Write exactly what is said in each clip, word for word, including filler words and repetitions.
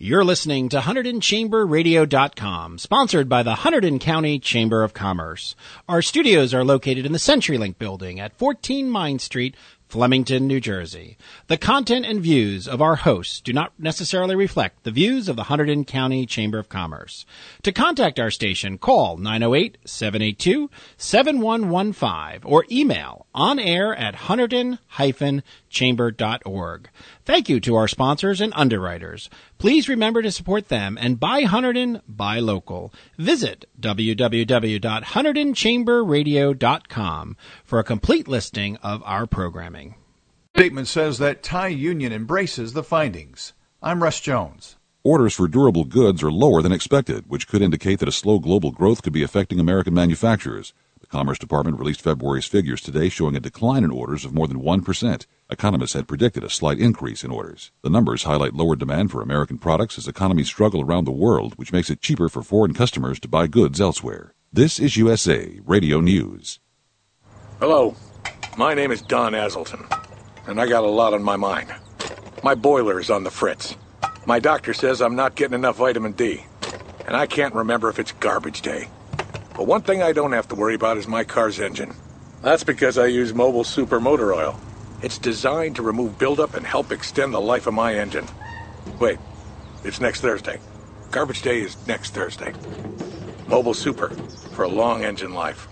You're listening to Hunterdon Chamber Radio dot com, sponsored by the Hunterdon County Chamber of Commerce. Our studios are located in the CenturyLink building at fourteen Mine Street, Flemington, New Jersey. The content and views of our hosts do not necessarily reflect the views of the Hunterdon County Chamber of Commerce. To contact our station, call nine oh eight, seven eight two, seven one one five or email onair at hunterdon dash chamber dot org. Thank you to our sponsors and underwriters. Please remember to support them and buy Hunterdon, buy local. Visit w w w dot hunterdon chamber radio dot com for a complete listing of our programming. Statement says that Thai Union embraces the findings. I'm Russ Jones. Orders for durable goods are lower than expected, which could indicate that a slow global growth could be affecting American manufacturers. The Commerce Department released February's figures today, showing a decline in orders of more than one percent. Economists had predicted a slight increase in orders. The numbers highlight lower demand for American products as economies struggle around the world, which makes it cheaper for foreign customers to buy goods elsewhere. This is U S A Radio News. Hello, my name is Don Aselton, and I got a lot on my mind. My boiler is on the fritz. My doctor says I'm not getting enough vitamin D, and I can't remember if it's garbage day. But one thing I don't have to worry about is my car's engine. That's because I use Mobile Super Motor Oil. It's designed to remove buildup and help extend the life of my engine. Wait, it's next Thursday. Garbage day is next Thursday. Mobile Super, for a long engine life.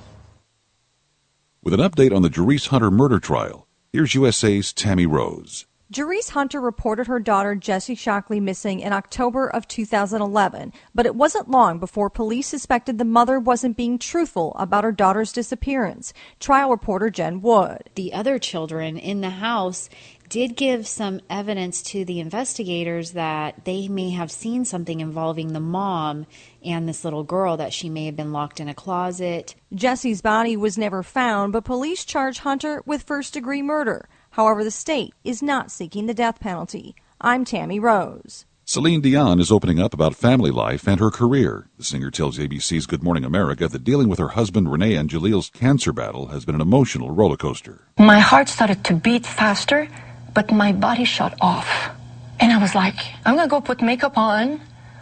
With an update on the Jerice Hunter murder trial, here's U S A's Tammy Rose. Jerice Hunter reported her daughter Jessie Shockley missing in October of two thousand eleven, but it wasn't long before police suspected the mother wasn't being truthful about her daughter's disappearance. Trial reporter Jen Wood. The other children in the house did give some evidence to the investigators that they may have seen something involving the mom and this little girl, that she may have been locked in a closet. Jessie's body was never found, but police charge Hunter with first-degree murder. However, the state is not seeking the death penalty. I'm Tammy Rose. Celine Dion is opening up about family life and her career. The singer tells A B C's Good Morning America that dealing with her husband Renee Angelil's cancer battle has been an emotional roller coaster. My heart started to beat faster, but my body shut off. And I was like, I'm going to go put makeup on,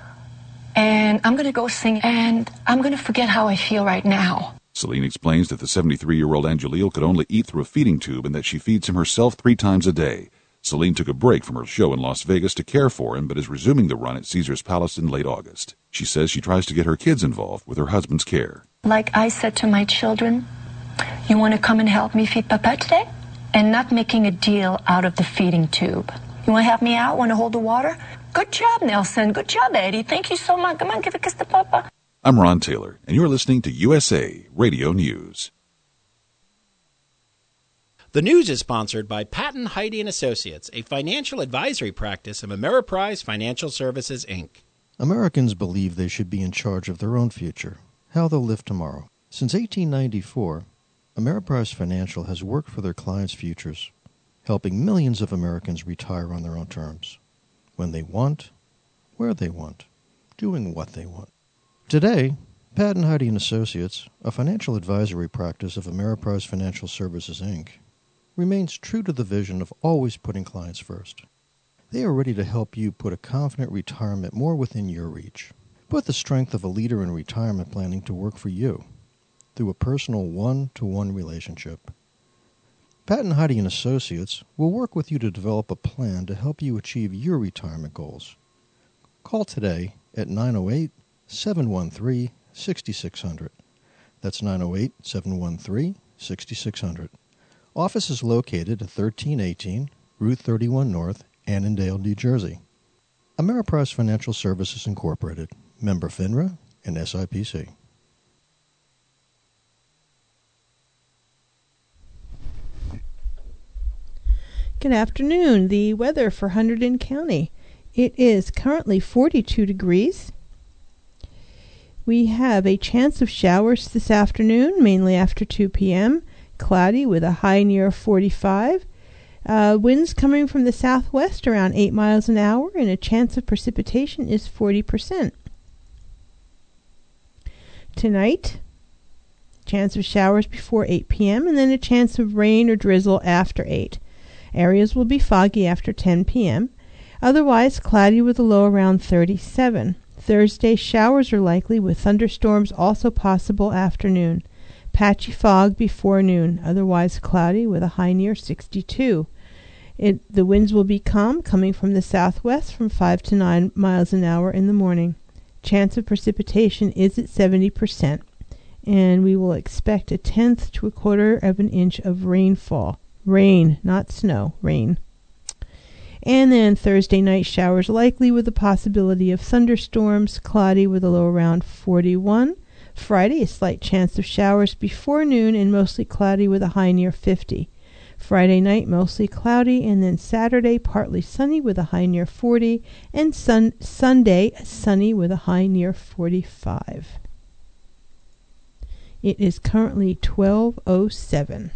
and I'm going to go sing, and I'm going to forget how I feel right now. Celine explains that the seventy-three-year-old Angelil could only eat through a feeding tube and that she feeds him herself three times a day. Celine took a break from her show in Las Vegas to care for him, but is resuming the run at Caesars Palace in late August. She says she tries to get her kids involved with her husband's care. Like I said to my children, you want to come and help me feed Papa today? And not making a deal out of the feeding tube. You want to help me out? Want to hold the water? Good job, Nelson. Good job, Eddie. Thank you so much. Come on, give a kiss to Papa. I'm Ron Taylor, and you're listening to U S A Radio News. The news is sponsored by Patton, Heide and Associates, a financial advisory practice of Ameriprise Financial Services, Incorporated. Americans believe they should be in charge of their own future, how they'll live tomorrow. Since eighteen ninety-four, Ameriprise Financial has worked for their clients' futures, helping millions of Americans retire on their own terms, when they want, where they want, doing what they want. Today, Patton, Heide and Associates, a financial advisory practice of Ameriprise Financial Services, Incorporated, remains true to the vision of always putting clients first. They are ready to help you put a confident retirement more within your reach. Put the strength of a leader in retirement planning to work for you through a personal one-to-one relationship. Patton, Heide and Associates will work with you to develop a plan to help you achieve your retirement goals. Call today at nine oh eight, seven one three, six six zero zero. That's nine oh eight, seven one three, six six zero zero. Office is located at thirteen eighteen Route thirty-one North, Annandale, New Jersey. Ameriprise Financial Services, Incorporated, member FINRA and S I P C. Good afternoon. The weather for Hunterdon County. It is currently forty-two degrees. We have a chance of showers this afternoon, mainly after two p.m., cloudy with a high near forty-five. Uh, winds coming from the southwest around eight miles an hour, and a chance of precipitation is forty percent. Tonight, chance of showers before eight p.m., and then a chance of rain or drizzle after eight. Areas will be foggy after ten p.m. Otherwise, cloudy with a low around thirty-seven. Thursday, showers are likely with thunderstorms also possible afternoon. Patchy fog before noon. Otherwise, cloudy with a high near sixty-two. It, the winds will be calm, coming from the southwest from five to nine miles an hour in the morning. Chance of precipitation is at seventy percent, and we will expect a tenth to a quarter of an inch of rainfall. Rain, not snow, rain. And then Thursday night, showers likely with the possibility of thunderstorms, cloudy with a low around forty-one. Friday, a slight chance of showers before noon and mostly cloudy with a high near fifty. Friday night, mostly cloudy, and then Saturday, partly sunny with a high near forty, and sun- Sunday, sunny with a high near forty-five. It is currently twelve oh seven.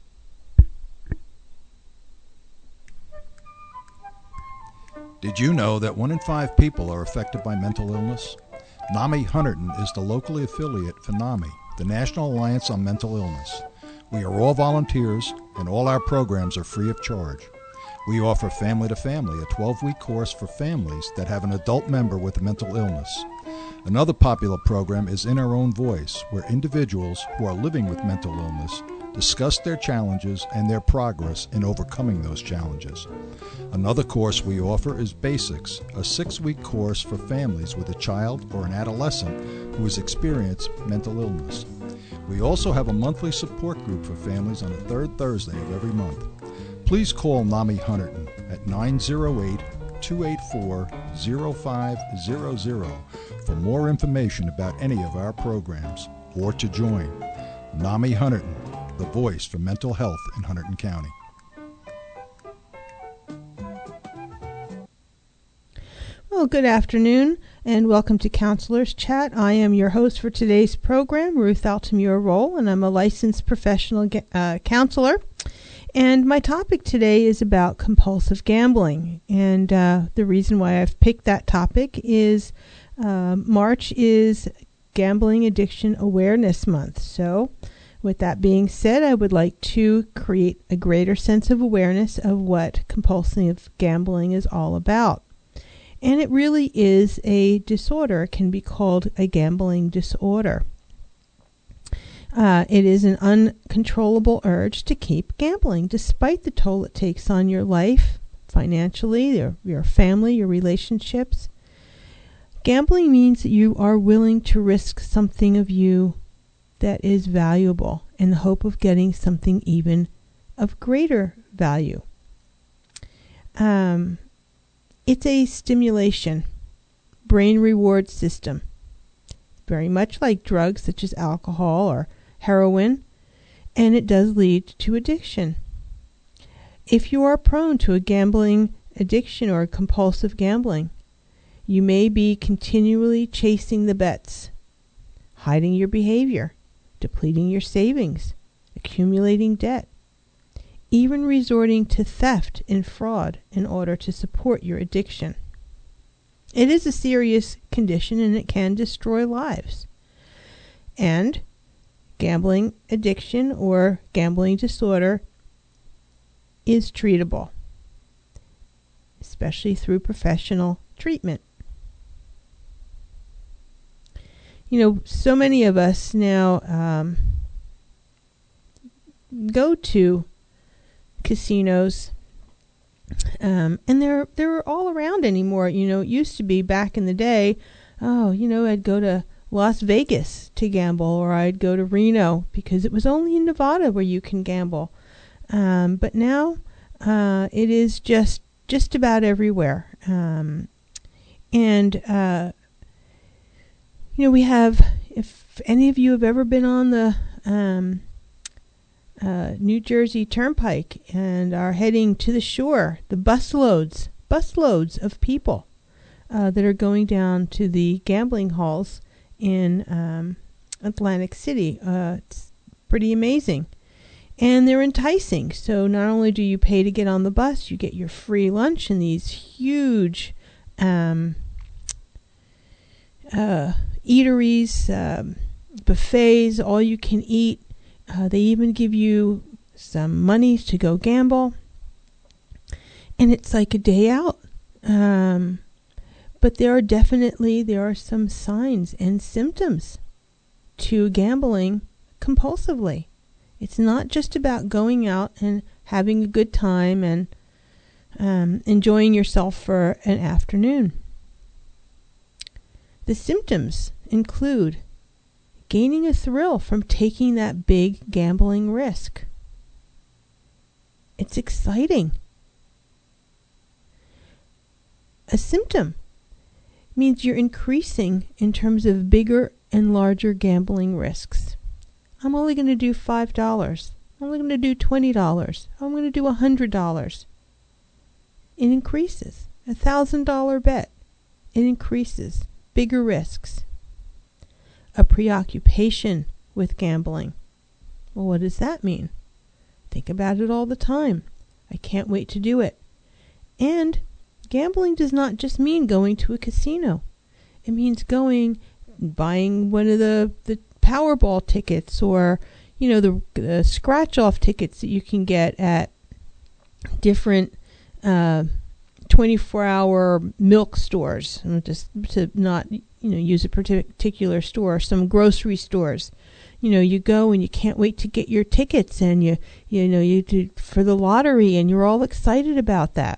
Did you know that one in five people are affected by mental illness? NAMI Hunterdon is the locally affiliate for NAMI, the National Alliance on Mental Illness. We are all volunteers, and all our programs are free of charge. We offer Family to Family, a twelve-week course for families that have an adult member with a mental illness. Another popular program is In Our Own Voice, where individuals who are living with mental illness discuss their challenges and their progress in overcoming those challenges. Another course we offer is Basics, a six-week course for families with a child or an adolescent who has experienced mental illness. We also have a monthly support group for families on the third Thursday of every month. Please call NAMI Hunterdon at nine oh eight, two eight four, oh five hundred for more information about any of our programs or to join. NAMI Hunterdon, the voice for mental health in Hunterdon County. Well, good afternoon, and welcome to Counselor's Chat. I am your host for today's program, Ruth Altamura-Roll, and I'm a licensed professional uh, counselor. And my topic today is about compulsive gambling. And uh, the reason why I've picked that topic is uh, March is Gambling Addiction Awareness Month. So, with that being said, I would like to create a greater sense of awareness of what compulsive gambling is all about. And it really is a disorder. It can be called a gambling disorder. Uh, it is an uncontrollable urge to keep gambling, despite the toll it takes on your life, financially, your, your family, your relationships. Gambling means that you are willing to risk something of you that is valuable in the hope of getting something even of greater value. Um, it's a stimulation, brain reward system, very much like drugs such as alcohol or heroin, and it does lead to addiction. If you are prone to a gambling addiction or compulsive gambling, you may be continually chasing the bets, hiding your behavior, depleting your savings, accumulating debt, even resorting to theft and fraud in order to support your addiction. It is a serious condition and it can destroy lives. And gambling addiction or gambling disorder is treatable, especially through professional treatment. You know, so many of us now um, go to casinos, um, and they're they're all around anymore. You know, it used to be back in the day, oh, you know, I'd go to Las Vegas to gamble, or I'd go to Reno because it was only in Nevada where you can gamble. Um, but now uh, it is just just about everywhere. Um, and uh, you know, we have, if any of you have ever been on the um, uh, New Jersey Turnpike and are heading to the shore, the busloads, busloads of people uh, that are going down to the gambling halls in um, Atlantic City. Uh, it's pretty amazing. And they're enticing. So not only do you pay to get on the bus, you get your free lunch in these huge um, uh, eateries, um, buffets, all you can eat. Uh, they even give you some money to go gamble. And it's like a day out. Um, but there are definitely, there are some signs and symptoms to gambling compulsively. It's not just about going out and having a good time and um, enjoying yourself for an afternoon. The symptoms include gaining a thrill from taking that big gambling risk. It's exciting. A symptom means you're increasing in terms of bigger and larger gambling risks. I'm only going to do five dollars. I'm only going to do twenty dollars. I'm going to do one hundred dollars. It increases. A one thousand dollars bet. It increases. Bigger risks. A preoccupation with gambling. Well, what does that mean? Think about it all the time. I can't wait to do it. And gambling does not just mean going to a casino. It means going, buying one of the, the Powerball tickets, or, you know, the, the scratch-off tickets that you can get at different uh, twenty-four hour milk stores. Just to not, you know, use a particular store. Some grocery stores. You know, you go and you can't wait to get your tickets, and you, you know, you do for the lottery, and you're all excited about that.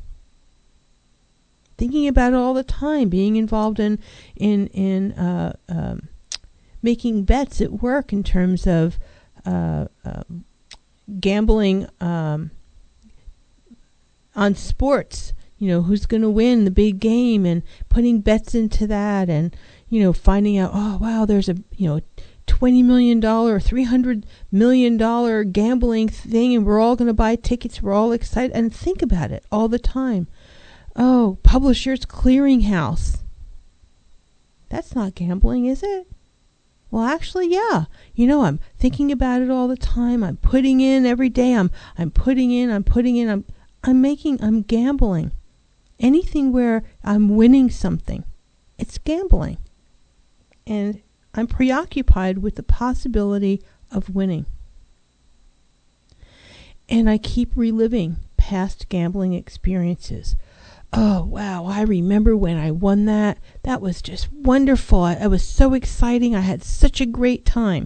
Thinking about it all the time, being involved in in in uh, um, making bets at work in terms of uh, uh, gambling um, on sports. You know, who's going to win the big game, and putting bets into that, and, you know, finding out, oh wow, there's a, you know, twenty million dollars, three hundred million dollars gambling thing, and we're all going to buy tickets. We're all excited, and think about it all the time. Oh, Publishers Clearinghouse. That's not gambling, is it? Well, actually, yeah. You know, I'm thinking about it all the time. I'm putting in every day. I'm I'm putting in, I'm putting in, I'm I'm making, I'm gambling. Anything where I'm winning something, it's gambling. And I'm preoccupied with the possibility of winning. And I keep reliving past gambling experiences. Oh, wow, I remember when I won that. That was just wonderful. It was so exciting. I had such a great time.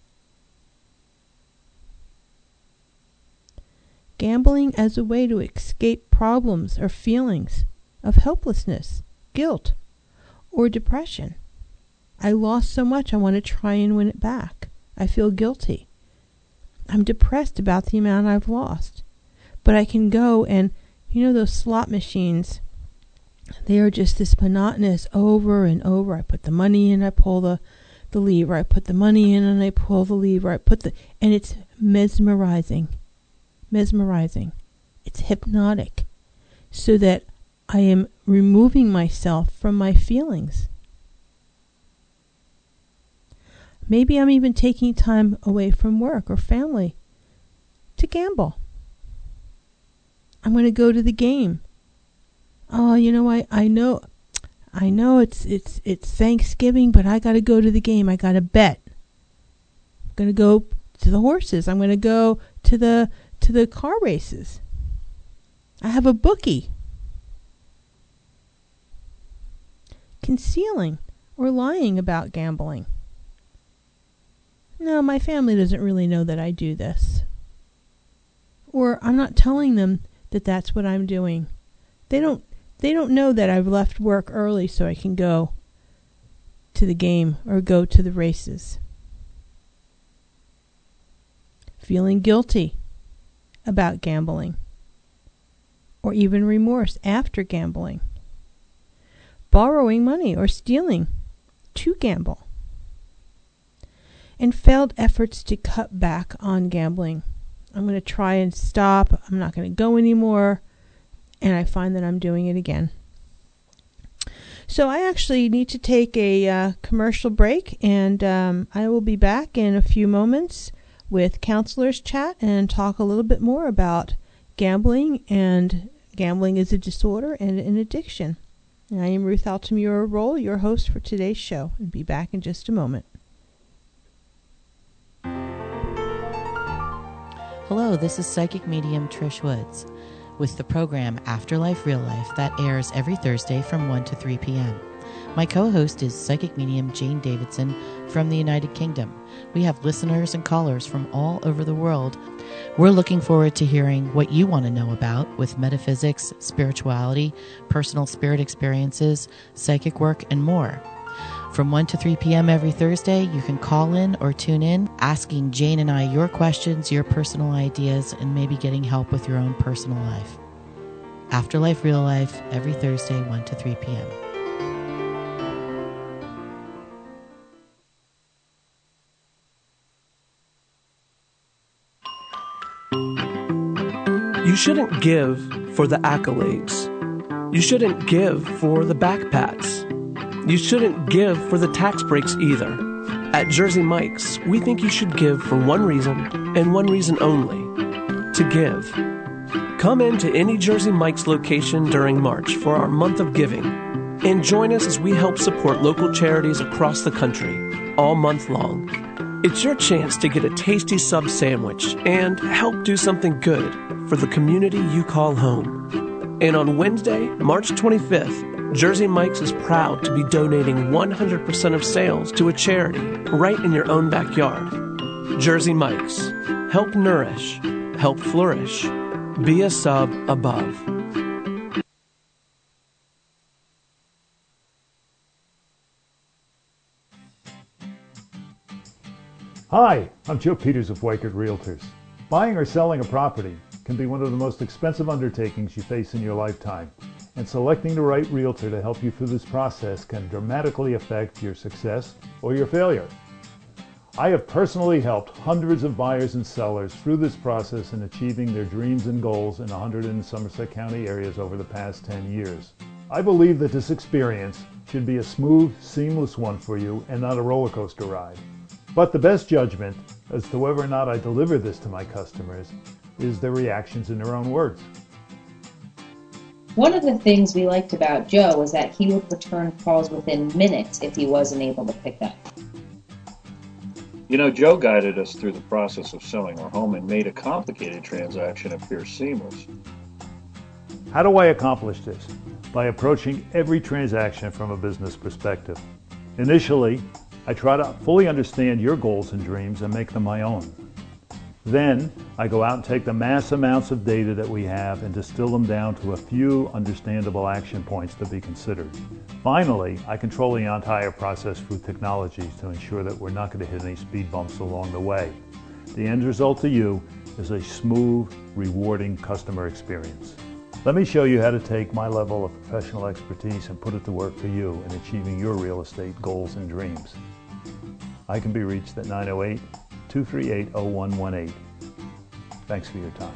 Gambling as a way to escape problems or feelings of helplessness, guilt, or depression. I lost so much, I want to try and win it back. I feel guilty. I'm depressed about the amount I've lost. But I can go and, you know, those slot machines, they are just this monotonous over and over. I put the money in, I pull the, the lever. I put the money in and I pull the lever. I put the, and it's mesmerizing. Mesmerizing. It's hypnotic. So that I am removing myself from my feelings. Maybe I'm even taking time away from work or family to gamble. I'm going to go to the game. Oh, you know, I, I know, I know it's it's it's Thanksgiving, but I got to go to the game. I got to bet. I'm going to go to the horses. I'm going to go to the to the car races. I have a bookie. Concealing or lying about gambling. No, my family doesn't really know that I do this. Or I'm not telling them that that's what I'm doing. They don't they don't know that I've left work early so I can go to the game or go to the races. Feeling guilty about gambling. Or even remorse after gambling. Borrowing money or stealing to gamble. And failed efforts to cut back on gambling. I'm going to try and stop. I'm not going to go anymore. And I find that I'm doing it again. So I actually need to take a uh, commercial break. And um, I will be back in a few moments with Counselor's Chat and talk a little bit more about gambling and gambling as a disorder and an addiction. And I am Ruth Altamura Roll, your host for today's show. I'll be back in just a moment. Hello, this is psychic medium Trish Woods. with the program Afterlife Real Life that airs every Thursday from one to three p.m. My co-host is psychic medium Jane Davidson from the United Kingdom. We have listeners and callers from all over the world. We're looking forward to hearing what you want to know about with metaphysics, spirituality, personal spirit experiences, psychic work, and more. From one to three p.m. every Thursday, you can call in or tune in, asking Jane and I your questions, your personal ideas, and maybe getting help with your own personal life. Afterlife Real Life, every Thursday, one to three p.m. You shouldn't give for the accolades. You shouldn't give for the backpats. You shouldn't give for the tax breaks either. At Jersey Mike's, we think you should give for one reason and one reason only: to give. Come into any Jersey Mike's location during March for our month of giving and join us as we help support local charities across the country all month long. It's your chance to get a tasty sub sandwich and help do something good for the community you call home. And on Wednesday, March twenty-fifth, Jersey Mike's is proud to be donating one hundred percent of sales to a charity right in your own backyard. Jersey Mike's. Help nourish. Help flourish. Be a sub above. Hi, I'm Joe Peters of Weichert Realtors. Buying or selling a property can be one of the most expensive undertakings you face in your lifetime, and selecting the right realtor to help you through this process can dramatically affect your success or your failure. I have personally helped hundreds of buyers and sellers through this process in achieving their dreams and goals in one hundred in Somerset County areas over the past ten years. I believe that this experience should be a smooth, seamless one for you and not a roller coaster ride. But the best judgment as to whether or not I deliver this to my customers is their reactions in their own words. One of the things we liked about Joe was that he would return calls within minutes if he wasn't able to pick up. You know, Joe guided us through the process of selling our home and made a complicated transaction appear seamless. How do I accomplish this? By approaching every transaction from a business perspective. Initially, I try to fully understand your goals and dreams and make them my own. Then, I go out and take the mass amounts of data that we have and distill them down to a few understandable action points to be considered. Finally, I control the entire process through technology to ensure that we're not going to hit any speed bumps along the way. The end result to you is a smooth, rewarding customer experience. Let me show you how to take my level of professional expertise and put it to work for you in achieving your real estate goals and dreams. I can be reached at nine oh eight, two three eight, oh one one eight. Thanks for your time.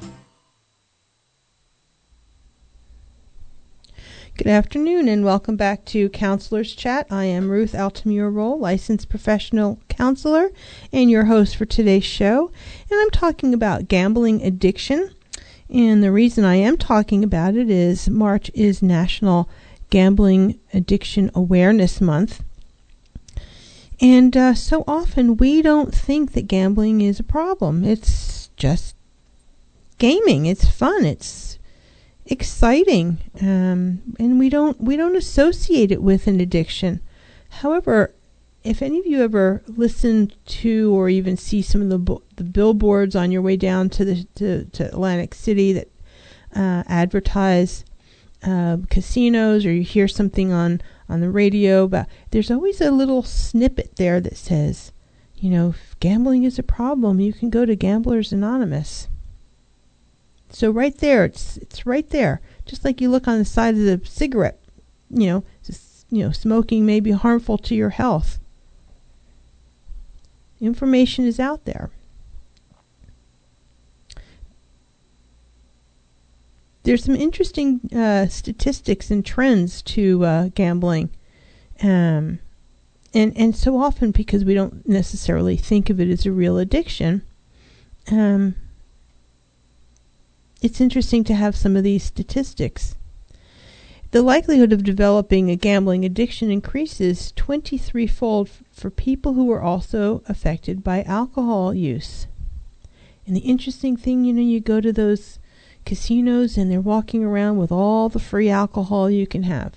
Good afternoon and welcome back to Counselor's Chat. I am Ruth Altamura-Roll, licensed professional counselor and your host for today's show. And I'm talking about gambling addiction. And the reason I am talking about it is March is National Gambling Addiction Awareness Month. And uh, so often we don't think that gambling is a problem. It's just gaming. It's fun. It's exciting, um, and we don't we don't associate it with an addiction. However, if any of you ever listen to or even see some of the bu- the billboards on your way down to the to, to Atlantic City that uh, advertise uh, casinos, or you hear something on on the radio about, there's always a little snippet there that says, you know, if gambling is a problem, you can go to Gamblers Anonymous. So right there, it's it's right there. Just like you look on the side of the cigarette, you know, just, you know, smoking may be harmful to your health. Information is out there. There's some interesting uh, statistics and trends to uh, gambling. Um, and, and so often, because we don't necessarily think of it as a real addiction, um, it's interesting to have some of these statistics. The likelihood of developing a gambling addiction increases twenty-three-fold f- for people who are also affected by alcohol use. And the interesting thing, you know, you go to those casinos and they're walking around with all the free alcohol you can have.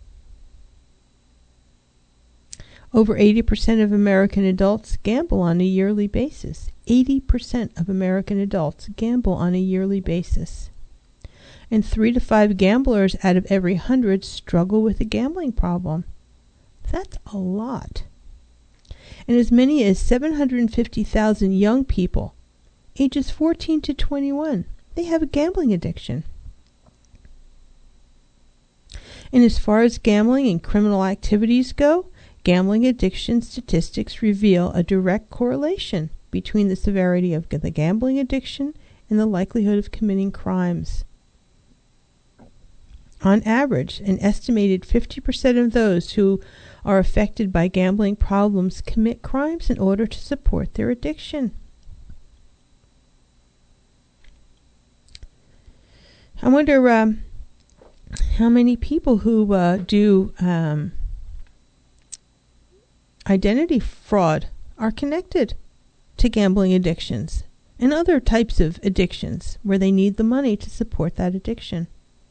Over eighty percent of American adults gamble on a yearly basis. eighty percent of American adults gamble on a yearly basis. And three to five gamblers out of every hundred struggle with a gambling problem. That's a lot. And as many as seven hundred fifty thousand young people, ages fourteen to twenty-one, they have a gambling addiction. And as far as gambling and criminal activities go, gambling addiction statistics reveal a direct correlation between the severity of the gambling addiction and the likelihood of committing crimes. On average, an estimated fifty percent of those who are affected by gambling problems commit crimes in order to support their addiction. I wonder um, how many people who uh, do um, identity fraud are connected to gambling addictions and other types of addictions where they need the money to support that addiction.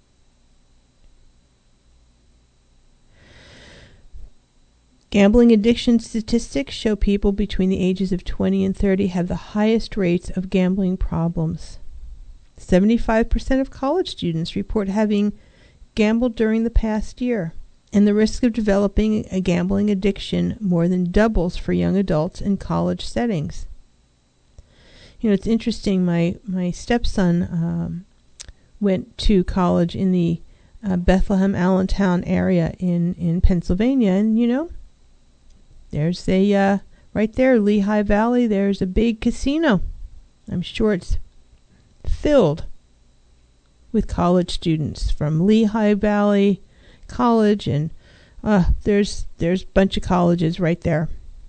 Gambling addiction statistics show people between the ages of twenty and thirty have the highest rates of gambling problems. seventy-five percent of college students report having gambled during the past year, and the risk of developing a gambling addiction more than doubles for young adults in college settings. You know, it's interesting, my, my stepson um, went to college in the uh, Bethlehem, Allentown area in, in Pennsylvania, and, you know, there's a, uh, right there, Lehigh Valley, there's a big casino. I'm sure it's filled with college students from Lehigh Valley College, and uh, there's there's a bunch of colleges right there.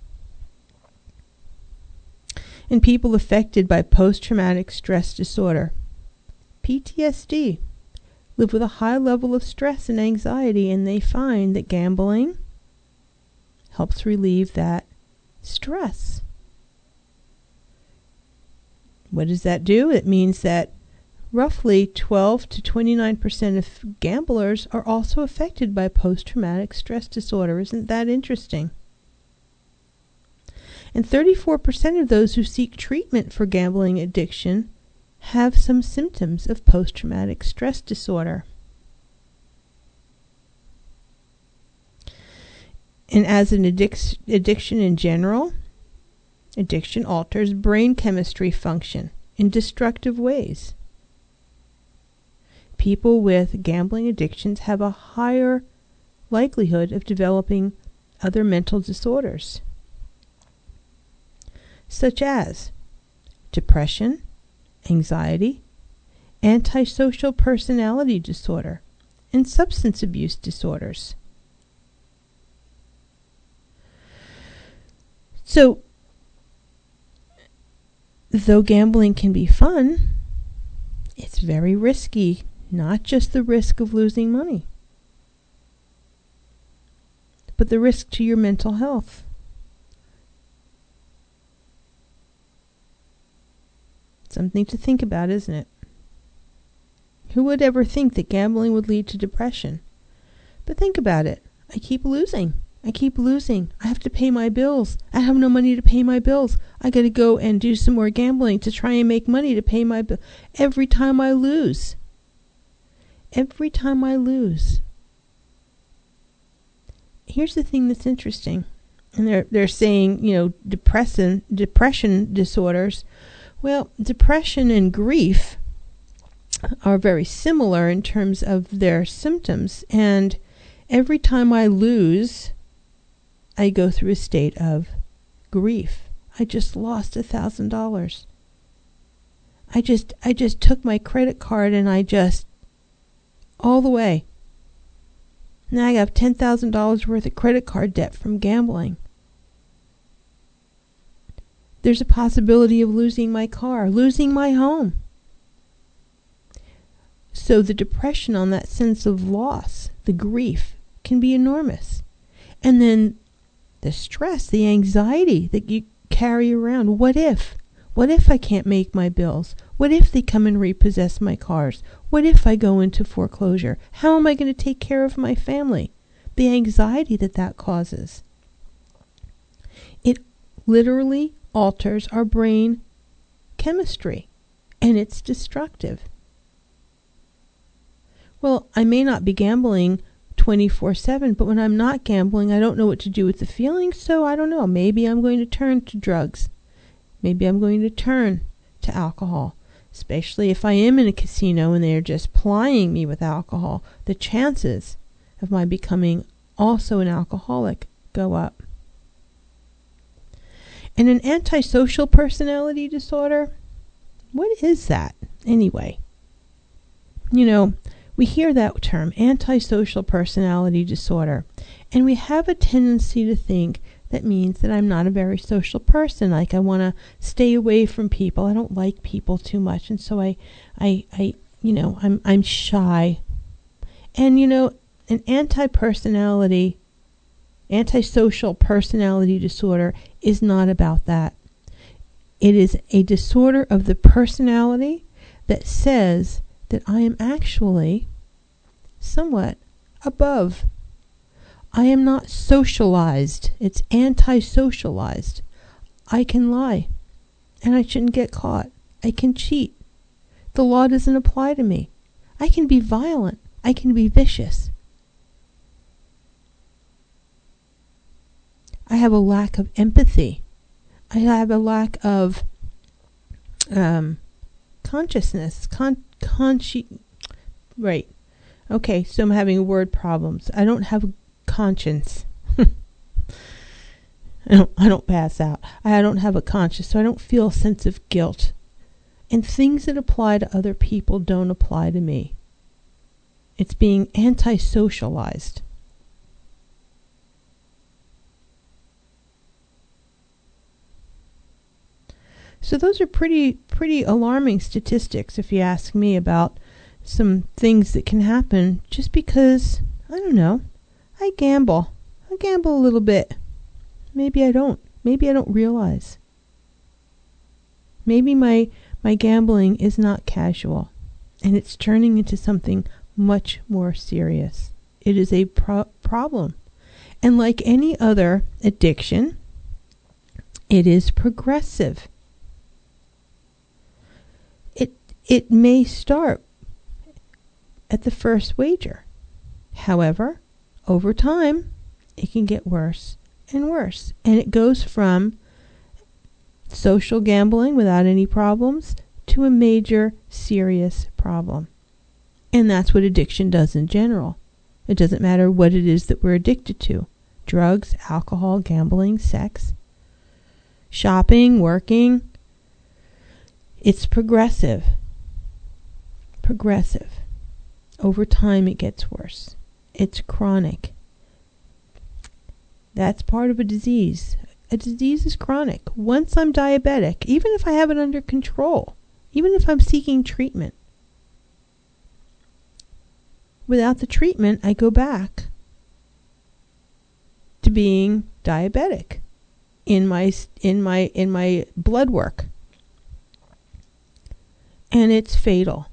And people affected by post-traumatic stress disorder, P T S D, live with a high level of stress and anxiety, and they find that gambling helps relieve that stress. What does that do? It means that roughly twelve to twenty-nine percent of gamblers are also affected by post-traumatic stress disorder. Isn't that interesting? And thirty-four percent of those who seek treatment for gambling addiction have some symptoms of post-traumatic stress disorder. And as an addic- addiction in general, addiction alters brain chemistry function in destructive ways. People with gambling addictions have a higher likelihood of developing other mental disorders, such as depression, anxiety, antisocial personality disorder, and substance abuse disorders. So, though gambling can be fun, it's very risky, not just the risk of losing money, but the risk to your mental health. Something to think about, isn't it? Who would ever think that gambling would lead to depression? But think about it. I keep losing. I keep losing. I have to pay my bills. I have no money to pay my bills. I got to go and do some more gambling to try and make money to pay my bill. Every time I lose. Every time I lose. Here's the thing that's interesting. And they're they're saying, you know, depression depression disorders. Well, depression and grief are very similar in terms of their symptoms, and every time I lose, I go through a state of grief. I just lost a thousand dollars. I just I just took my credit card and I just all the way. Now I have ten thousand dollars worth of credit card debt from gambling. There's a possibility of losing my car, losing my home. So the depression on that sense of loss, the grief, can be enormous. And then the stress, the anxiety that you carry around. What if? What if I can't make my bills? What if they come and repossess my cars? What if I go into foreclosure? How am I going to take care of my family? The anxiety that that causes. It literally alters our brain chemistry, and it's destructive. Well, I may not be gambling twenty-four seven, but when I'm not gambling, I don't know what to do with the feelings, so I don't know. Maybe I'm going to turn to drugs. Maybe I'm going to turn to alcohol, especially if I am in a casino and they're just plying me with alcohol. The chances of my becoming also an alcoholic go up. And an antisocial personality disorder, what is that anyway? You know, we hear that term, antisocial personality disorder, and we have a tendency to think that means that I'm not a very social person. Like I want to stay away from people. I don't like people too much, and so I, I, I, you know, I'm I'm shy. And you know, an anti-personality, antisocial personality disorder is not about that. It is a disorder of the personality that says that I am actually somewhat above. I am not socialized. It's anti-socialized. I can lie, and I shouldn't get caught. I can cheat. The law doesn't apply to me. I can be violent. I can be vicious. I have a lack of empathy. I have a lack of um, consciousness. Con- consci- right. Okay, so I'm having word problems. I don't have a conscience. I don't I don't pass out. I don't have a conscience, so I don't feel a sense of guilt. And things that apply to other people don't apply to me. It's being anti-socialized. So those are pretty pretty alarming statistics, if you ask me, about some things that can happen just because, I don't know, I gamble. I gamble a little bit. Maybe I don't. Maybe I don't realize. Maybe my my gambling is not casual, and it's turning into something much more serious. It is a pro- problem. And like any other addiction, it is progressive. It it may start at the first wager. However, over time, it can get worse and worse. And it goes from social gambling without any problems to a major, serious problem. And that's what addiction does in general. It doesn't matter what it is that we're addicted to. Drugs, alcohol, gambling, sex, shopping, working. It's progressive. Progressive. Over time, it gets worse. It's chronic. That's part of a disease. A disease is chronic. Once I'm diabetic, even if I have it under control, even if I'm seeking treatment, without the treatment, I go back to being diabetic in my in my in my blood work, and it's fatal.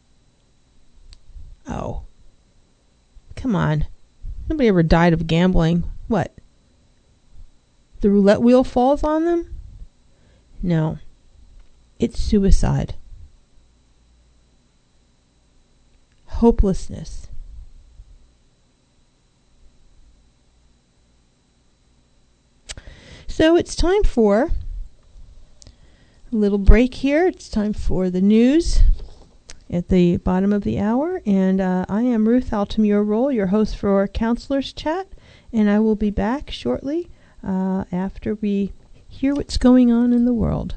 Oh, come on! Nobody ever died of gambling. What? The roulette wheel falls on them? No, it's suicide. Hopelessness. So it's time for a little break here. It's time for the news at the bottom of the hour. And uh, I am Ruth Altamura-Roll, your host for Counselors Chat. And I will be back shortly uh, after we hear what's going on in the world.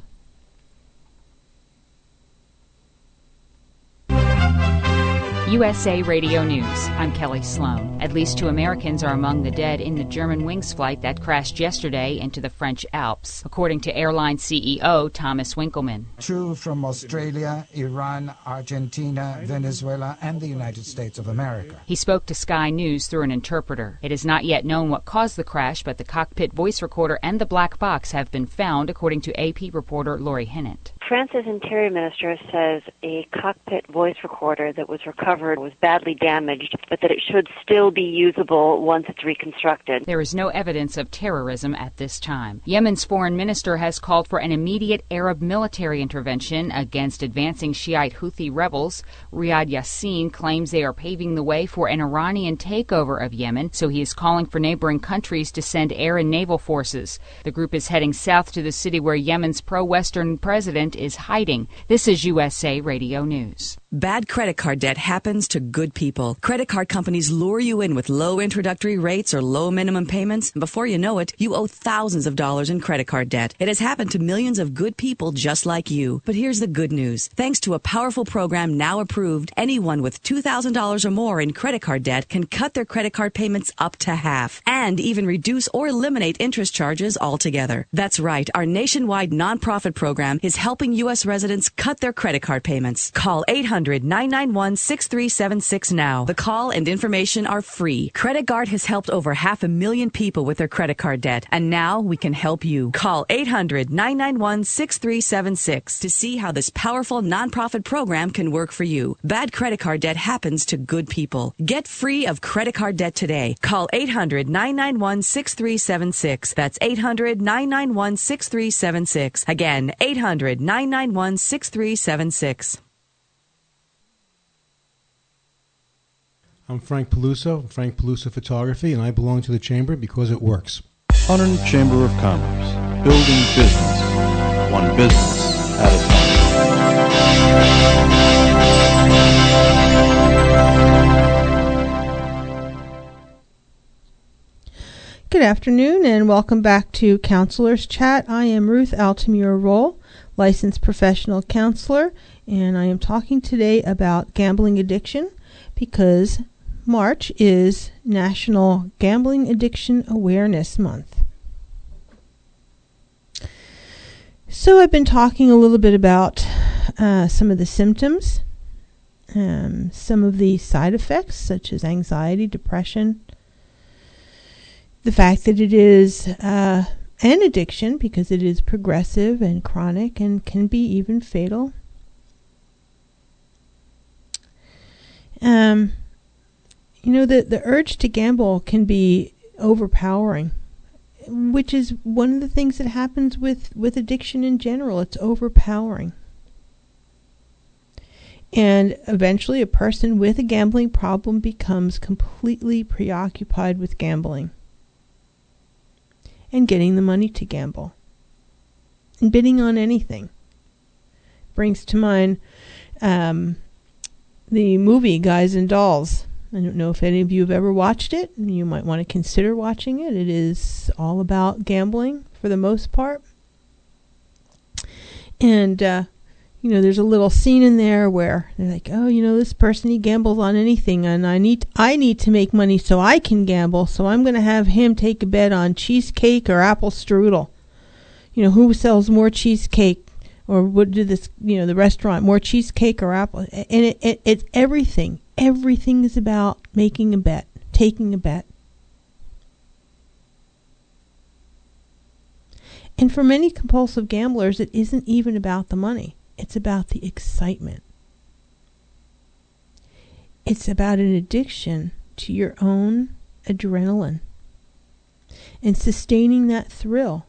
U S A Radio News. I'm Kelly Sloan. At least two Americans are among the dead in the Germanwings flight that crashed yesterday into the French Alps, according to airline C E O Thomas Winkelman. Two from Australia, Iran, Argentina, Venezuela, and the United States of America. He spoke to Sky News through an interpreter. It is not yet known what caused the crash, but the cockpit voice recorder and the black box have been found, according to A P reporter Lori Hennett. France's Interior Minister says a cockpit voice recorder that was recovered was badly damaged, but that it should still be usable once it's reconstructed. There is no evidence of terrorism at this time. Yemen's foreign minister has called for an immediate Arab military intervention against advancing Shiite Houthi rebels. Riyad Yassin claims they are paving the way for an Iranian takeover of Yemen, so he is calling for neighboring countries to send air and naval forces. The group is heading south to the city where Yemen's pro-Western president is hiding. This is U S A Radio News. Bad credit card debt happens to good people. Credit card companies lure you in with low introductory rates or low minimum payments, and before you know it, you owe thousands of dollars in credit card debt. It has happened to millions of good people just like you. But here's the good news. Thanks to a powerful program now approved, anyone with two thousand dollars or more in credit card debt can cut their credit card payments up to half and even reduce or eliminate interest charges altogether. That's right. Our nationwide nonprofit program is helping U S residents cut their credit card payments. Call eight hundred, nine nine one, six three seven six now. The call and information are free. Credit Guard has helped over half a million people with their credit card debt, and now we can help you. Call eight hundred, nine nine one, six three seven six to see how this powerful nonprofit program can work for you. Bad credit card debt happens to good people. Get free of credit card debt today. Call eight hundred, nine nine one, six three seven six. That's eight hundred, nine nine one, six three seven six. Again, eight hundred, nine nine one, six three seven six. I'm Frank Peluso, Frank Peluso Photography, and I belong to the Chamber because it works. Hunterdon Chamber of Commerce, building business, one business at a time. Good afternoon and welcome back to Counselor's Chat. I am Ruth Altamira Roll, licensed professional counselor, and I am talking today about gambling addiction because March is National Gambling Addiction Awareness Month. So I've been talking a little bit about uh, some of the symptoms, um, some of the side effects such as anxiety, depression, the fact that it is uh, an addiction because it is progressive and chronic and can be even fatal. Um, you know, the, the urge to gamble can be overpowering, which is one of the things that happens with, with addiction in general. It's overpowering. And eventually a person with a gambling problem becomes completely preoccupied with gambling and getting the money to gamble and bidding on anything. Brings to mind um, the movie Guys and Dolls. I don't know if any of you have ever watched it. You might want to consider watching it. It is all about gambling for the most part. And, uh, you know, there's a little scene in there where they're like, oh, you know, this person, he gambles on anything, and I need I need to make money so I can gamble, so I'm going to have him take a bet on cheesecake or apple strudel. You know, who sells more cheesecake? Or what do this, you know, the restaurant, more cheesecake or apple? And it, it, it's everything. Everything is about making a bet, taking a bet. And for many compulsive gamblers, it isn't even about the money. It's about the excitement. It's about an addiction to your own adrenaline and sustaining that thrill.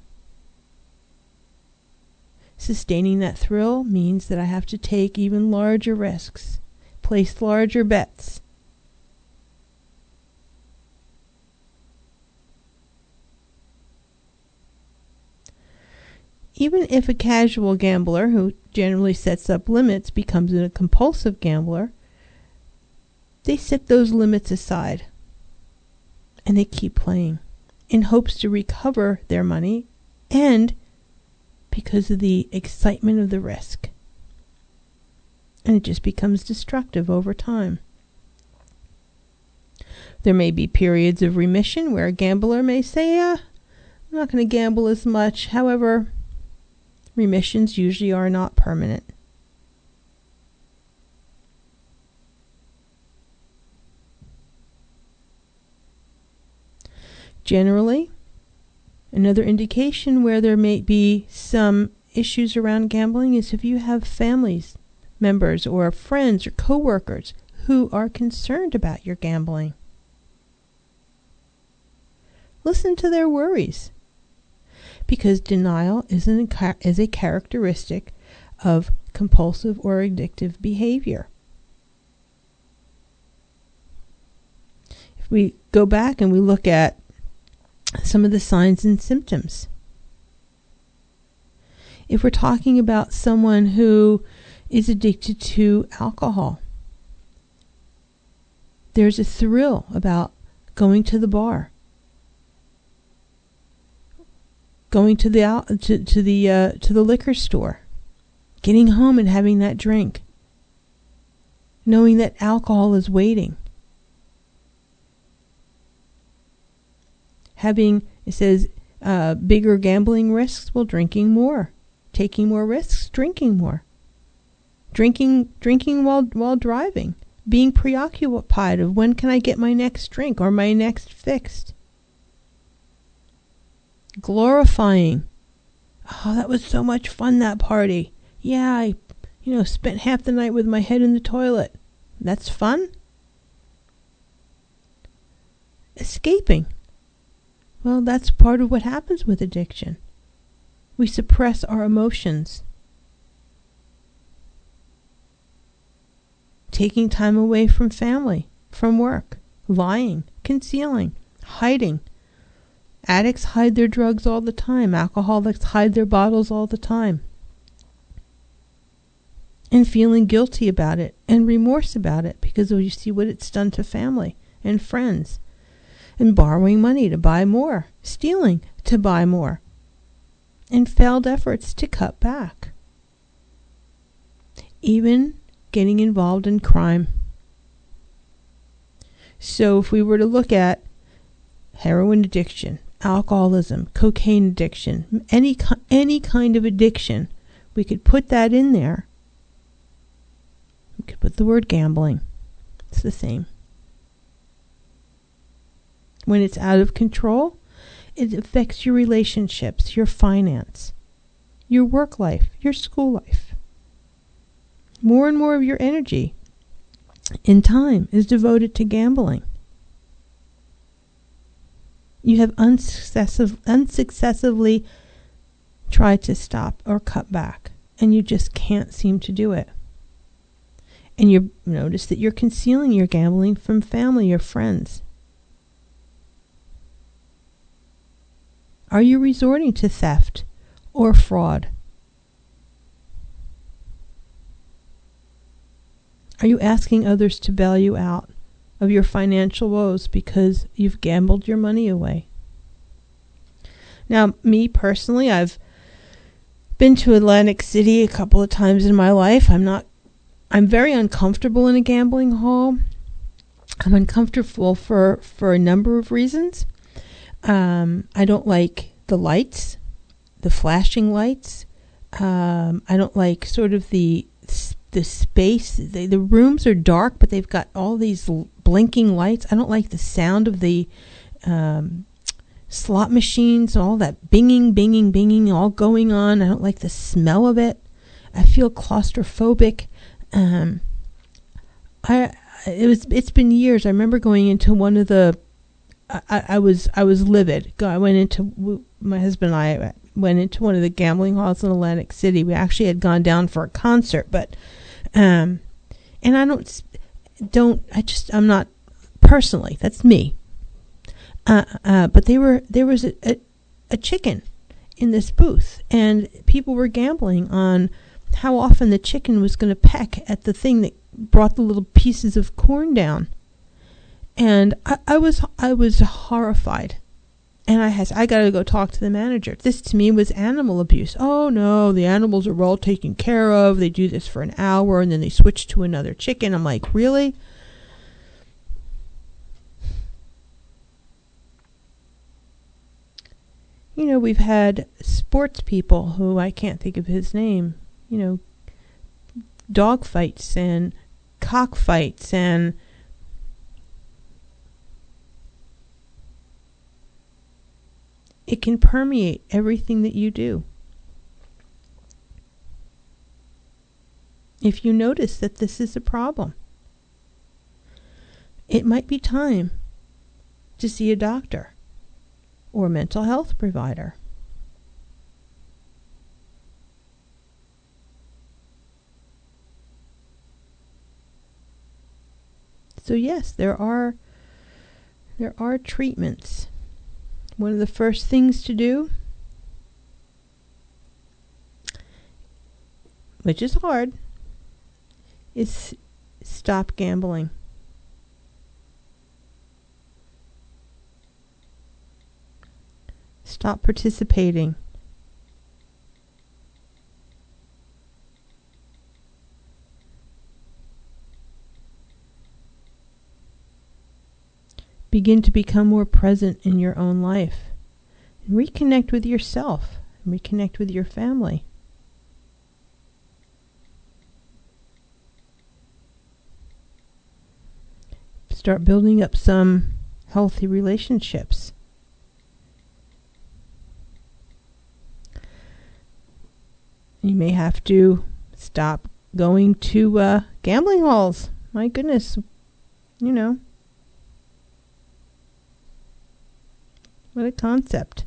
Sustaining that thrill means that I have to take even larger risks, place larger bets. Even if a casual gambler who generally sets up limits becomes a compulsive gambler, they set those limits aside and they keep playing in hopes to recover their money and because of the excitement of the risk. And it just becomes destructive over time. There may be periods of remission where a gambler may say, uh, I'm not going to gamble as much. However, remissions usually are not permanent. Generally, another indication where there may be some issues around gambling is if you have families members or friends or coworkers who are concerned about your gambling. Listen to their worries, because denial is, an, is a characteristic of compulsive or addictive behavior. If we go back and we look at some of the signs and symptoms, if we're talking about someone who is addicted to alcohol, there's a thrill about going to the bar, going to the out, to, to the uh, to the liquor store, getting home and having that drink, knowing that alcohol is waiting, having, it says, uh, bigger gambling risks, well, drinking more, taking more risks, drinking more, drinking drinking while while driving, being preoccupied of when can I get my next drink or my next fix. Glorifying. Oh, that was so much fun, that party. Yeah, I, you know, spent half the night with my head in the toilet. That's fun? Escaping. Well, that's part of what happens with addiction. We suppress our emotions. Taking time away from family, from work, lying, concealing, hiding. Addicts hide their drugs all the time. Alcoholics hide their bottles all the time. And feeling guilty about it and remorse about it because you see what it's done to family and friends. And borrowing money to buy more. Stealing to buy more. And failed efforts to cut back. Even getting involved in crime. So if we were to look at heroin addiction, alcoholism, cocaine addiction, any any kind of addiction, we could put that in there. We could put the word gambling. It's the same. When it's out of control, it affects your relationships, your finance, your work life, your school life. More and more of your energy and time is devoted to gambling. You have unsuccessive, unsuccessively tried to stop or cut back, and you just can't seem to do it. And you notice that you're concealing your gambling from family or friends. Are you resorting to theft or fraud? Are you asking others to bail you out of your financial woes because you've gambled your money away? Now, me personally, I've been to Atlantic City a couple of times in my life. I'm not, I'm very uncomfortable in a gambling hall. I'm uncomfortable for, for a number of reasons. Um, I don't like the lights, the flashing lights. Um, I don't like sort of the the space. They, the rooms are dark, but they've got all these l- blinking lights. I don't like the sound of the um, slot machines, all that binging, binging, binging, all going on. I don't like the smell of it. I feel claustrophobic. Um, I it was. It's been years. I remember going into one of the. I, I was I was livid. I went into my husband and I went into one of the gambling halls in Atlantic City. We actually had gone down for a concert, but um, and I don't don't I just I'm not personally. That's me. Uh, uh, but they were there was a, a a chicken in this booth, and people were gambling on how often the chicken was going to peck at the thing that brought the little pieces of corn down. And I, I was I was horrified, and I has I got to go talk to the manager. This to me was animal abuse. Oh no, the animals are well taken care of. They do this for an hour, and then they switch to another chicken. I'm like, really? You know, we've had sports people who I can't think of his name. You know, dog fights and cockfights and. It can permeate everything that you do. if you notice that this is a problem. It might be time to see a doctor or a mental health provider. So yes, there are there are treatments. One of the first things to do, which is hard, is stop gambling. Stop participating. Begin to become more present in your own life. And reconnect with yourself. And reconnect with your family. Start building up some healthy relationships. You may have to stop going to uh, gambling halls. My goodness. You know. What a concept.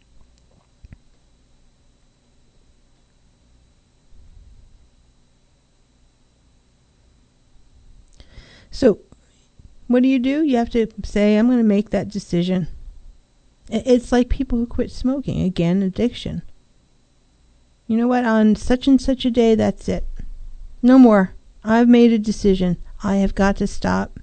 So, what do you do? You have to say, I'm going to make that decision. It's like people who quit smoking. Again, addiction. You know what? On such and such a day, that's it. No more. I've made a decision. I have got to stop.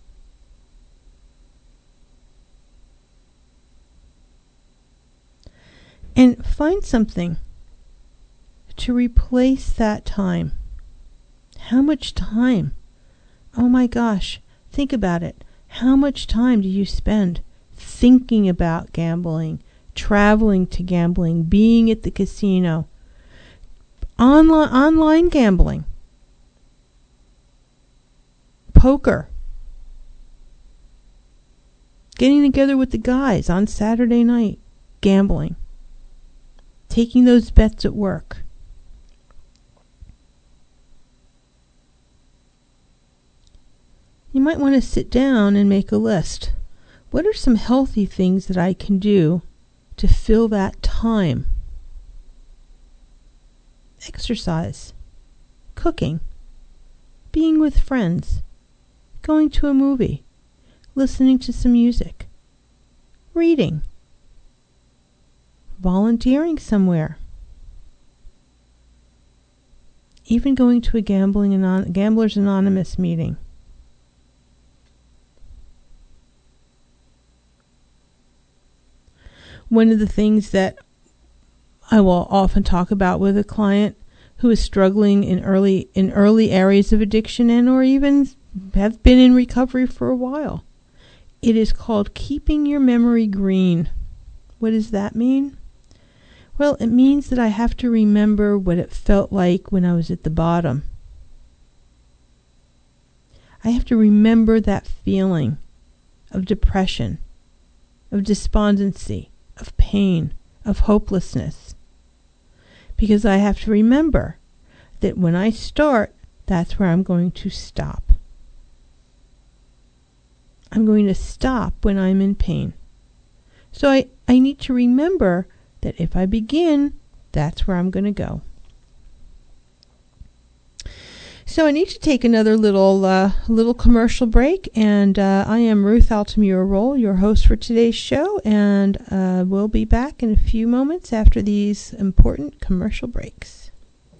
And find something to replace that time. How much time? Oh my gosh, think about it. How much time do you spend thinking about gambling, traveling to gambling, being at the casino, online, online gambling, poker, getting together with the guys on Saturday night, gambling? Taking those bets at work. You might want to sit down and make a list. What are some healthy things that I can do to fill that time? Exercise, cooking, being with friends, going to a movie, listening to some music, reading, volunteering somewhere, even going to a gambling anon- Gamblers Anonymous meeting. One of the things that I will often talk about with a client who is struggling in early in early areas of addiction and or even have been in recovery for a while, it is called keeping your memory green. What does that mean? Well, it means that I have to remember what it felt like when I was at the bottom. I have to remember that feeling of depression, of despondency, of pain, of hopelessness. Because I have to remember that when I start, that's where I'm going to stop. I'm going to stop when I'm in pain. So I, I need to remember that if I begin, that's where I'm going to go. So I need to take another little uh, little commercial break, and uh, I am Ruth Altamura-Roll, your host for today's show, and uh, we'll be back in a few moments after these important commercial breaks.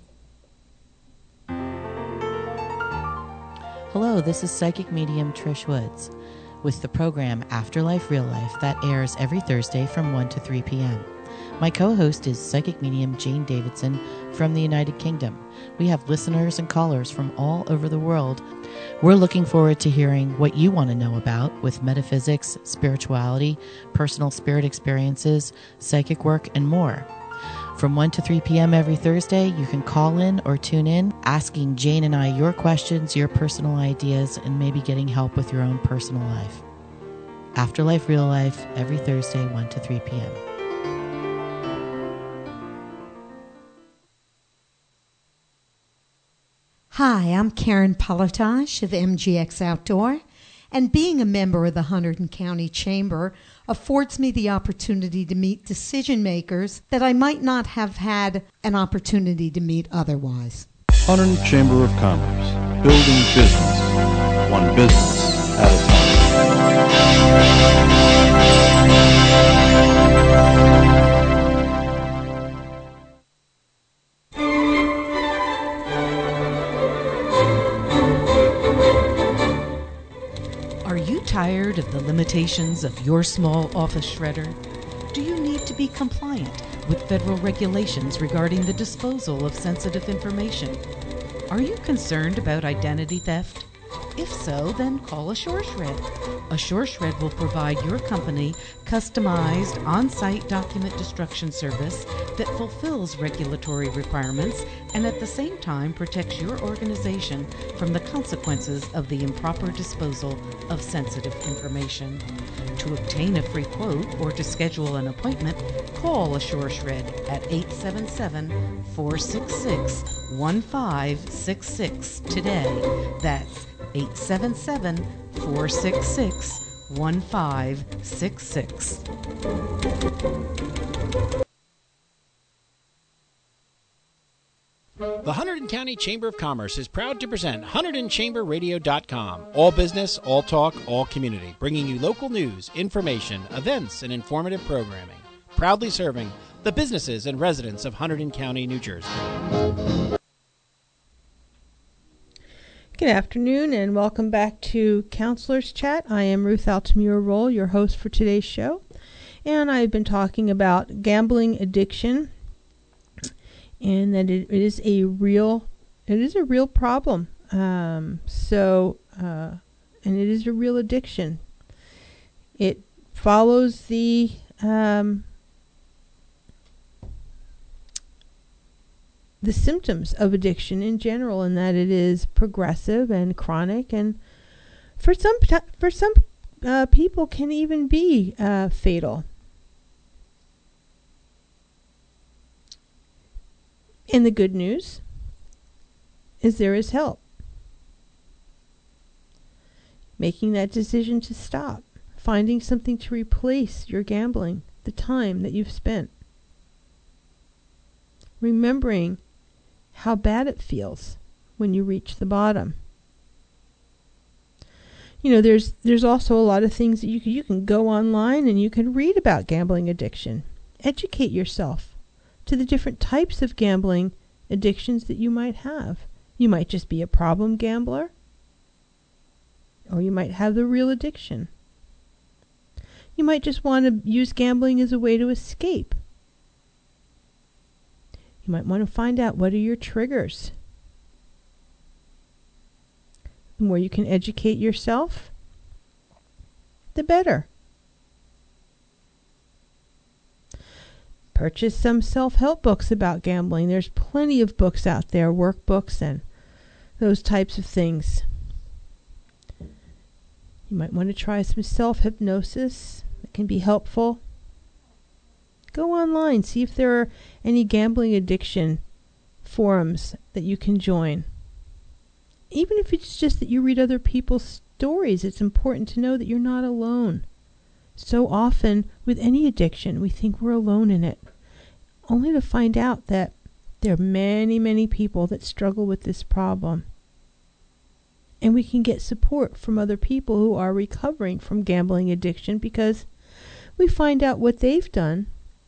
Hello, this is psychic medium Trish Woods with the program Afterlife Real Life that airs every Thursday from one to three p.m. My co-host is psychic medium Jane Davidson from the United Kingdom. We have listeners and callers from all over the world. We're looking forward to hearing what you want to know about with metaphysics, spirituality, personal spirit experiences, psychic work, and more. From one to three p.m. every Thursday, you can call in or tune in, asking Jane and I your questions, your personal ideas, and maybe getting help with your own personal life. Afterlife Real Life, every Thursday, one to three p.m. Hi, I'm Karen Palatage of M G X Outdoor, and being a member of the Hunterdon County Chamber affords me the opportunity to meet decision makers that I might not have had an opportunity to meet otherwise. Hunterdon Chamber of Commerce, building business, one business at a time. Are you tired of the limitations of your small office shredder? Do you need to be compliant with federal regulations regarding the disposal of sensitive information? Are you concerned about identity theft? If so, then call AsureShred. AsureShred will provide your company customized on-site document destruction service that fulfills regulatory requirements and at the same time protects your organization from the consequences of the improper disposal of sensitive information. To obtain a free quote or to schedule an appointment, call AsureShred at eight seven seven, four six six, one five six six today. That's eight seven seven, four six six, one five six six. The Hunterdon County Chamber of Commerce is proud to present Hunterdon Chamber Radio dot com. All business, all talk, all community. Bringing you local news, information, events, and informative programming. Proudly serving the businesses and residents of Hunterdon County, New Jersey. Good afternoon and welcome back to Counselor's Chat. I am Ruth Altamura Roll, your host for today's show. And I've been talking about gambling addiction and that it is a real it is a real problem. Um, so uh, and it is a real addiction. It follows the um, the symptoms of addiction in general, in that it is progressive and chronic, and for some for some uh, people can even be uh, fatal. And the good news is there is help. Making that decision to stop, finding something to replace your gambling, the time that you've spent. Remembering how bad it feels when you reach the bottom. You know, there's there's also a lot of things that you can, you can go online and you can read about gambling addiction. Educate yourself to the different types of gambling addictions that you might have. You might just be a problem gambler, or you might have the real addiction. You might just want to use gambling as a way to escape. You might want to find out what are your triggers. The more you can educate yourself, the better. Purchase some self-help books about gambling. There's plenty of books out there, workbooks and those types of things. You might want to try some self-hypnosis. It can be helpful. Go online, see if there are any gambling addiction forums that you can join. Even if it's just that you read other people's stories, it's important to know that you're not alone. So often, with any addiction, we think we're alone in it, only to find out that there are many, many people that struggle with this problem. And we can get support from other people who are recovering from gambling addiction because we find out what they've done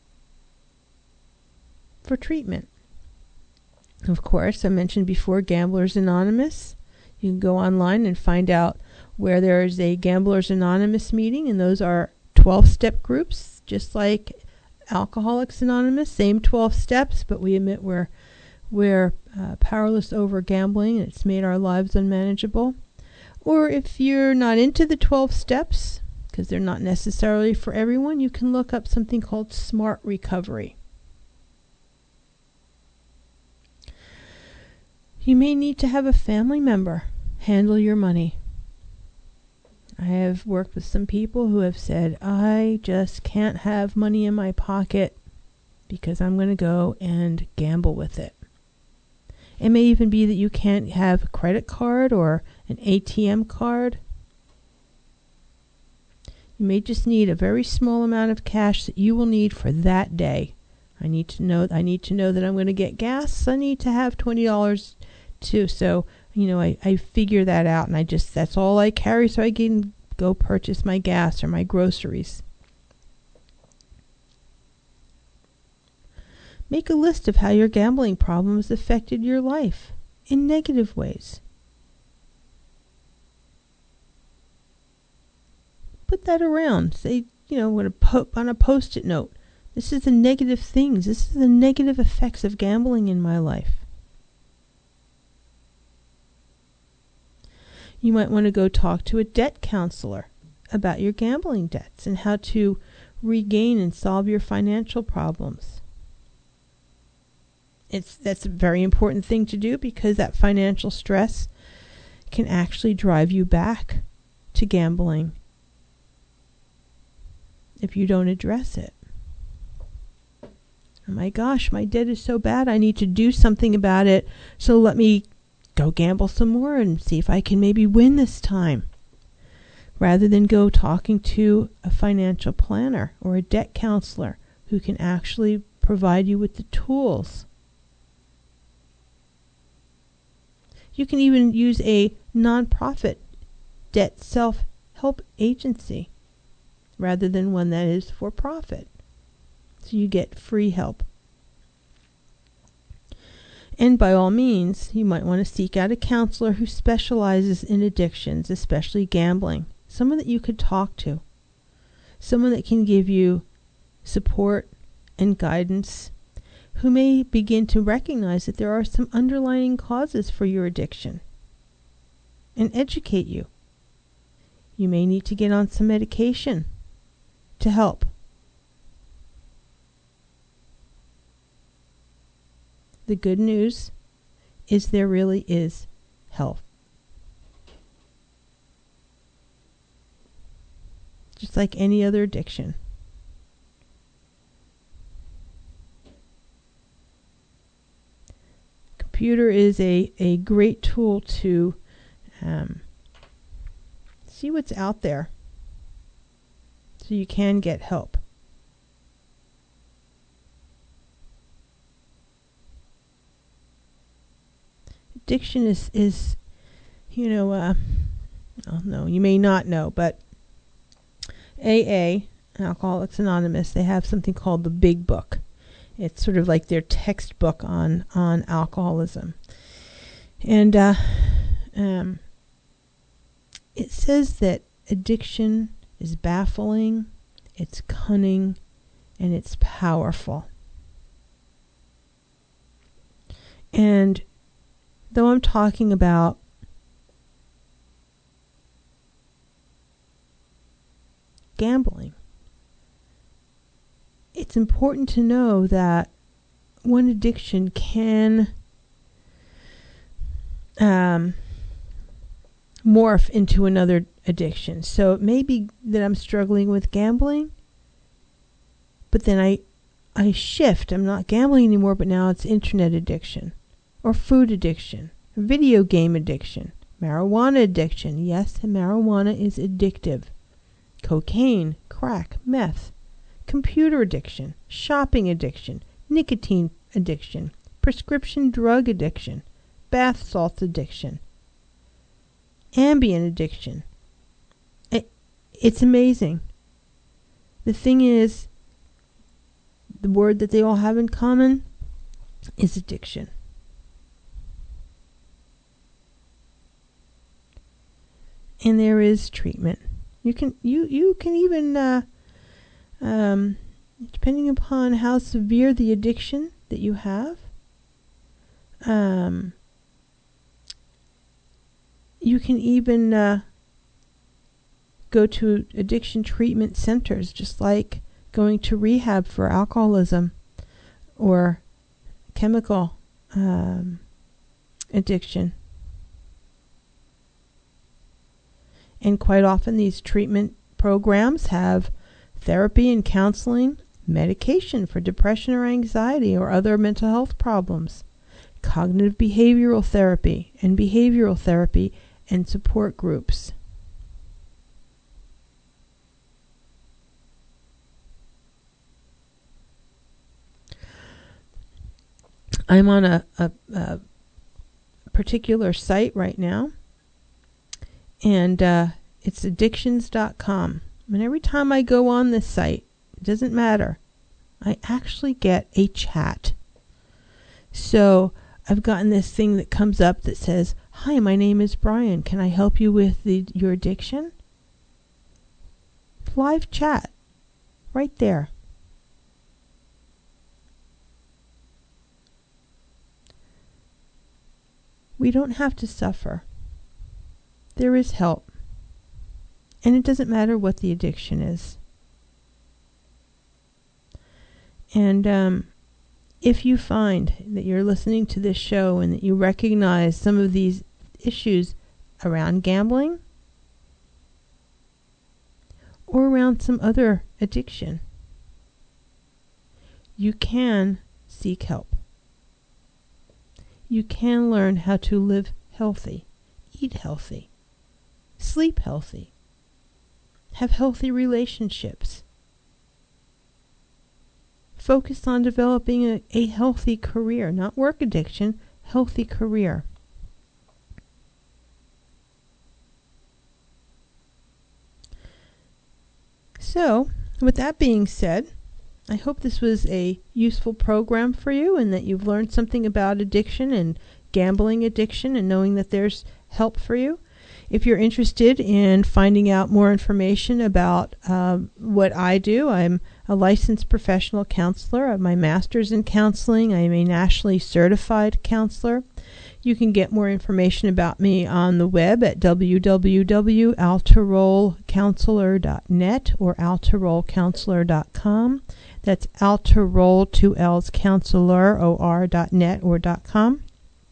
for treatment. Of course, I mentioned before Gamblers Anonymous. You can go online and find out where there is a Gamblers Anonymous meeting, and those are twelve-step groups, just like Alcoholics Anonymous, same twelve steps, but we admit we're, we're uh, powerless over gambling, and it's made our lives unmanageable. Or if you're not into the twelve steps, because they're not necessarily for everyone, you can look up something called Smart Recovery. You may need to have a family member handle your money. I have worked with some people who have said, I just can't have money in my pocket because I'm going to go and gamble with it. It may even be that you can't have a credit card or an A T M card. You may just need a very small amount of cash that you will need for that day. I need to know I need to know that I'm going to get gas. I need to have twenty dollars too. So, you know, I, I figure that out, and I just that's all I carry so I can go purchase my gas or my groceries. Make a list of how your gambling problem has affected your life in negative ways. Put that around. Say, you know, on a, po- on a post-it note. This is the negative things. This is the negative effects of gambling in my life. You might want to go talk to a debt counselor about your gambling debts and how to regain and solve your financial problems. It's that's a very important thing to do because that financial stress can actually drive you back to gambling if you don't address it. Oh my gosh, my debt is so bad, I need to do something about it, so let me go gamble some more and see if I can maybe win this time. Rather than go talking to a financial planner or a debt counselor who can actually provide you with the tools. You can even use a nonprofit debt self-help agency rather than one that is for profit. So you get free help. And by all means, you might want to seek out a counselor who specializes in addictions, especially gambling. Someone that you could talk to. Someone that can give you support and guidance, who may begin to recognize that there are some underlying causes for your addiction and educate you. You may need to get on some medication to help. The good news is there really is help. Just like any other addiction. Computer is a, a great tool to um, see what's out there so you can get help. Addiction is, is you know, uh, oh no, you may not know, but A A, Alcoholics Anonymous, they have something called the Big Book. It's sort of like their textbook on, on alcoholism. And uh, um, it says that addiction is baffling, it's cunning, and it's powerful. And though I'm talking about gambling, it's important to know that one addiction can um, morph into another addiction. So it may be that I'm struggling with gambling, but then I I shift. I'm not gambling anymore, but now it's internet addiction, or food addiction, video game addiction, marijuana addiction. Yes, marijuana is addictive. Cocaine, crack, meth, computer addiction, shopping addiction, nicotine addiction, prescription drug addiction, bath salts addiction, Ambien addiction. It, it's amazing. The thing is, the word that they all have in common is addiction. And there is treatment. You can you you can even uh, um, depending upon how severe the addiction that you have, um, you can even uh, go to addiction treatment centers, just like going to rehab for alcoholism or chemical um, addiction. And quite often these treatment programs have therapy and counseling, medication for depression or anxiety or other mental health problems, cognitive behavioral therapy, and behavioral therapy and support groups. I'm on a, a, a particular site right now, and uh, it's addictions dot com. And every time I go on this site, it doesn't matter, I actually get a chat. So I've gotten this thing that comes up that says, "Hi, my name is Brian. Can I help you with the, your addiction?" Live chat right there. We don't have to suffer. There is help. And it doesn't matter what the addiction is. And um, if you find that you're listening to this show and that you recognize some of these issues around gambling or around some other addiction, you can seek help. You can learn how to live healthy, eat healthy, sleep healthy, have healthy relationships, focus on developing a, a healthy career, not work addiction, healthy career. So, with that being said, I hope this was a useful program for you and that you've learned something about addiction and gambling addiction and knowing that there's help for you. If you're interested in finding out more information about um, what I do, I'm a licensed professional counselor. I have my master's in counseling. I am a nationally certified counselor. You can get more information about me on the web at w w w dot alterole counselor dot net or alterole counselor dot com. That's Alterole, two L's, counselor, O R dot net or dot com.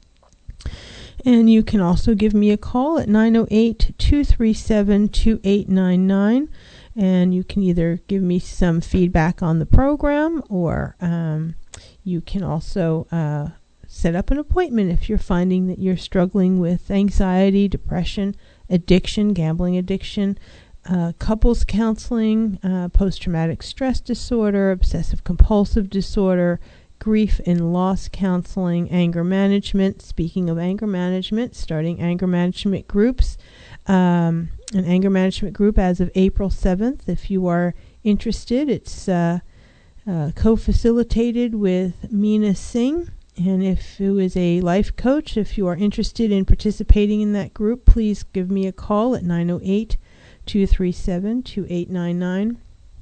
And you can also give me a call at nine oh eight, two three seven, two eight nine nine. And you can either give me some feedback on the program, or um, you can also uh, set up an appointment if you're finding that you're struggling with anxiety, depression, addiction, gambling addiction, uh, couples counseling, uh, post-traumatic stress disorder, obsessive-compulsive disorder, grief and loss counseling, anger management. Speaking of anger management, starting anger management groups, um, an anger management group as of April seventh. If you are interested, it's uh, uh, co-facilitated with Meena Singh. And if who is a life coach, if you are interested in participating in that group, please give me a call at nine oh eight, two three seven, two eight nine nine.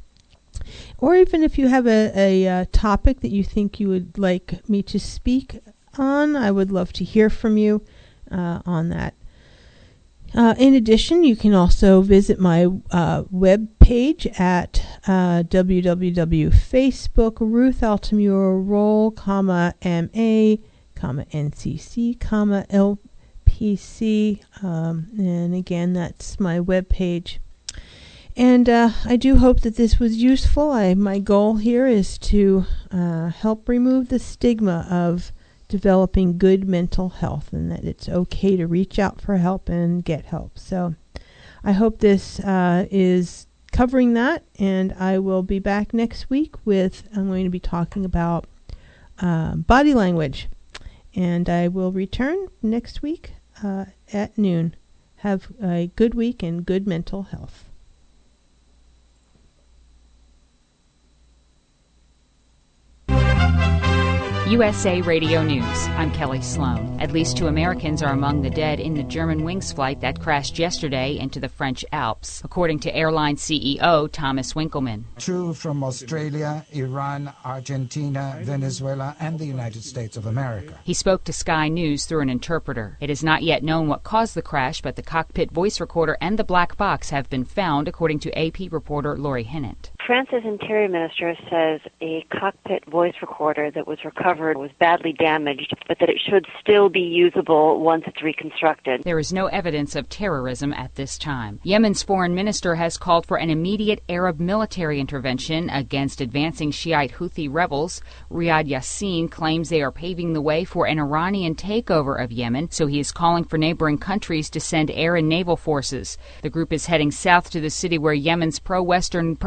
Or even if you have a, a, a topic that you think you would like me to speak on, I would love to hear from you uh, on that. Uh, in addition, you can also visit my uh, web page at uh, www.facebook Ruth Altamura Roll, comma M A, comma N C C, comma L P C, um, and again, that's my web page. And uh, I do hope that this was useful. I, my goal here is to uh, help remove the stigma of developing good mental health, and that it's okay to reach out for help and get help. So I hope this uh, is covering that, and I will be back next week with, I'm going to be talking about uh, body language, and I will return next week uh, at noon. Have a good week and good mental health. U S A Radio News. I'm Kelly Sloan. At least two Americans are among the dead in the Germanwings flight that crashed yesterday into the French Alps, according to airline C E O Thomas Winkelmann. Two from Australia, Iran, Argentina, Venezuela, and the United States of America. He spoke to Sky News through an interpreter. It is not yet known what caused the crash, but the cockpit voice recorder and the black box have been found, according to A P reporter Lori Hennett. France's Interior Minister says a cockpit voice recorder that was recovered was badly damaged, but that it should still be usable once it's reconstructed. There is no evidence of terrorism at this time. Yemen's foreign minister has called for an immediate Arab military intervention against advancing Shiite Houthi rebels. Riyad Yassin claims they are paving the way for an Iranian takeover of Yemen, so he is calling for neighboring countries to send air and naval forces. The group is heading south to the city where Yemen's pro-Western